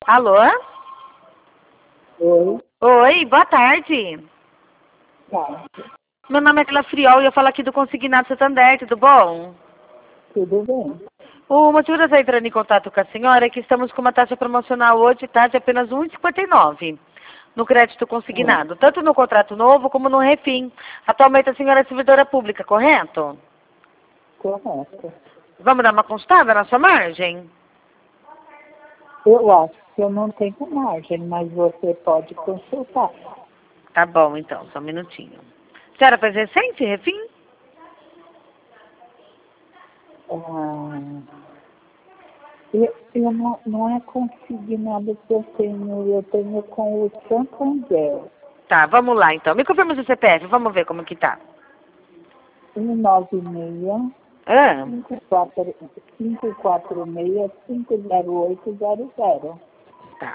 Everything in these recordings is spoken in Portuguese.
Alô? Oi, Oi, boa tarde. tá, Meu nome é Clara Friol e eu falo aqui do Consignado Santander, tudo bom? tudo bem. O motivo de eu estar entrando em contato com a senhora é que estamos com uma taxa promocional hoje, tá? De apenas R$ 1,59 no crédito consignado, tanto no contrato novo como no refim. Atualmente a senhora é servidora pública, correto? Correto. Vamos dar uma consultada na sua margem? Eu acho que eu não tenho margem, mas você pode consultar. Tá bom, então, só um minutinho. A senhora fez recente refim? Ah, eu não é consignado que eu tenho com o Santander. Tá, vamos lá então. Me confirma o seu CPF, vamos ver como que tá. 196 Ah, 546 50800. tá.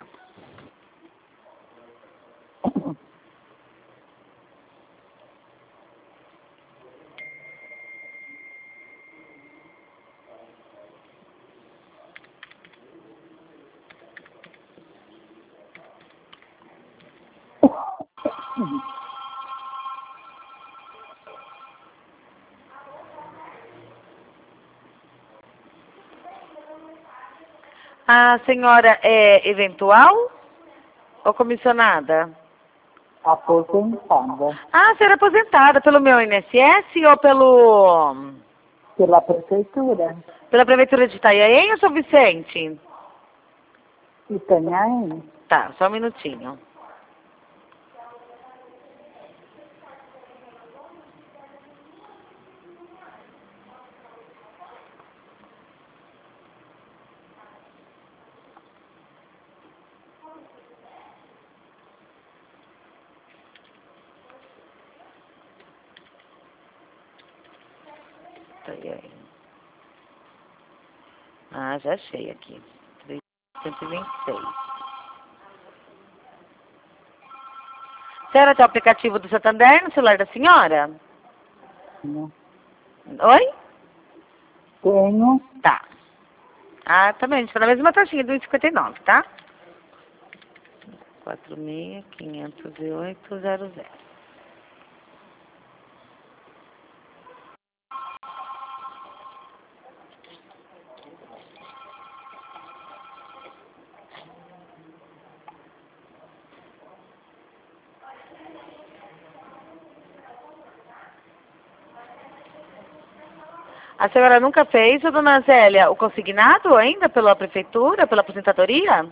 A senhora é eventual ou comissionada? Aposentada Ah, a senhora é aposentada pelo meu INSS ou pela prefeitura. pela Prefeitura de Itanhaém ou São Vicente? Itanhaém. Tá, só um minutinho. Itanhaém. Ah, já achei aqui. 326. A senhora tem o aplicativo do Santander no celular da senhora? Né? Oi? Tenho. Tá. Ah, também, a gente tá na mesma taxinha do 1,59, tá? 46.508,00. A senhora nunca fez, ô, dona Zélia, o consignado ainda pela prefeitura, pela aposentadoria?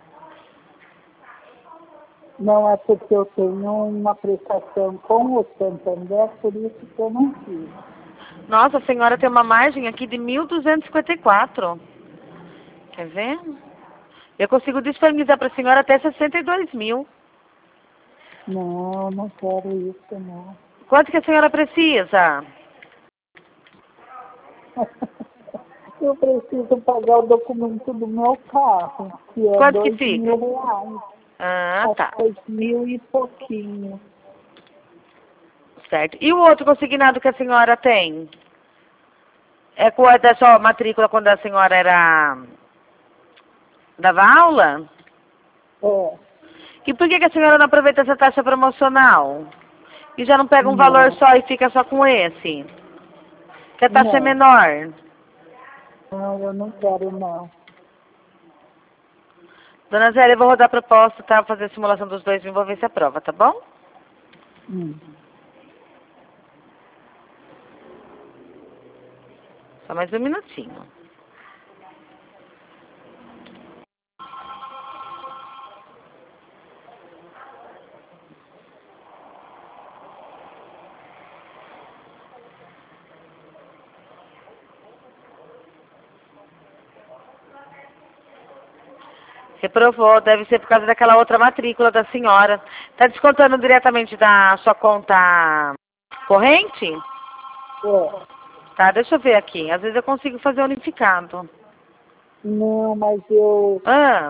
Não é porque eu tenho uma prestação com o Santander, por isso que eu não fiz. Nossa, a senhora tem uma margem aqui de 1.254. Quer ver? Eu consigo disponibilizar para a senhora até 62 mil. Não, não quero isso, não. Quanto que a senhora precisa? Eu preciso pagar o documento do meu carro, que é Quanto que 2.000 fica? reais. Ah, Acho tá. que 2.000 e pouquinho. Certo. E o outro consignado que a senhora tem? É com a da sua matrícula quando a senhora dava aula? É, E por que a senhora não aproveita essa taxa promocional? E já não pega um valor não, só e fica só com esse? Que a taxa é não, menor. não, eu não quero, não. Dona Zélia, eu vou rodar a proposta, tá? Vou fazer a simulação dos 2 mil, vou ver se aprova, tá bom? Hum. Só mais um minutinho. Reprovou, deve ser por causa daquela outra matrícula da senhora. Tá descontando diretamente da sua conta corrente? É. Tá, deixa eu ver aqui. Às vezes eu consigo fazer unificado. Não, mas Ah,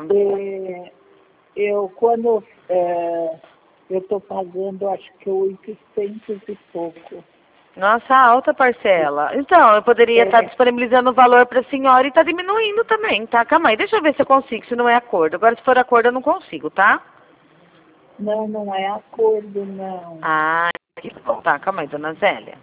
quando eu estou pagando, acho que 800 e pouco. Nossa, alta parcela. Então, eu poderia estar disponibilizando o valor para a senhora e tá diminuindo também, tá? Calma aí, deixa eu ver se eu consigo, se não é acordo. Agora, se for acordo, eu não consigo, tá? Não, não é acordo, não. Ah, que bom. Tá, calma aí, dona Zélia.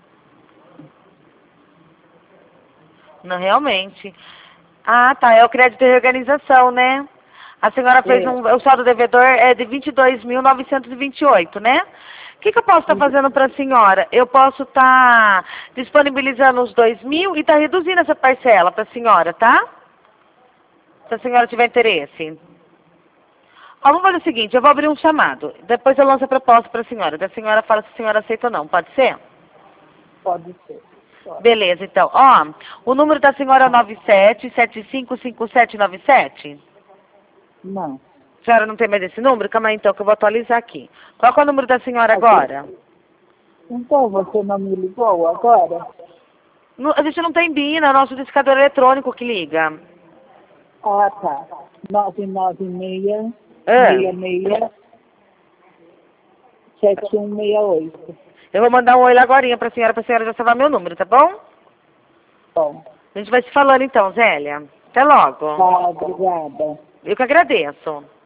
Não, realmente. Ah, tá, é o crédito de reorganização, né? A senhora fez o saldo devedor é de 22.928, né? O que eu posso estar fazendo para a senhora? Eu posso estar disponibilizando os 2.000 e estar reduzindo essa parcela para a senhora, tá? Se a senhora tiver interesse. Ó, vamos fazer o seguinte, eu vou abrir um chamado. Depois eu lanço a proposta para a senhora. Da senhora fala se a senhora aceita ou não. Pode ser? Pode ser. Pode. Beleza, então. Ó, o número da senhora é 97755797? Não. A senhora não tem mais esse número? Calma aí, então, que eu vou atualizar aqui. Qual que é o número da senhora agora? Então, você não me ligou agora? A gente não tem BINA, é o nosso discador eletrônico que liga. Ah, tá. 996 Ah, 66 7168. eu vou mandar um oi lá agorinha pra senhora já salvar meu número, tá bom? Bom, A gente vai se falando então, Zélia. Até logo. tá, obrigada. Eu que agradeço.